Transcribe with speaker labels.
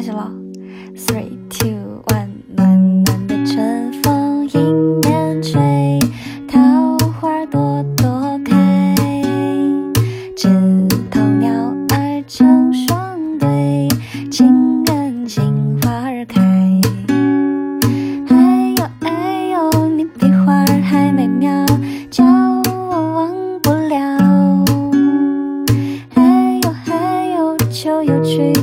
Speaker 1: 始了。3、2、1，暖暖的春风迎面吹，桃花朵朵开，枝头鸟儿成双对，情人心花儿开。哎呦哎呦，你比花儿还美妙，叫我忘不了。哎呦哎呦，秋又去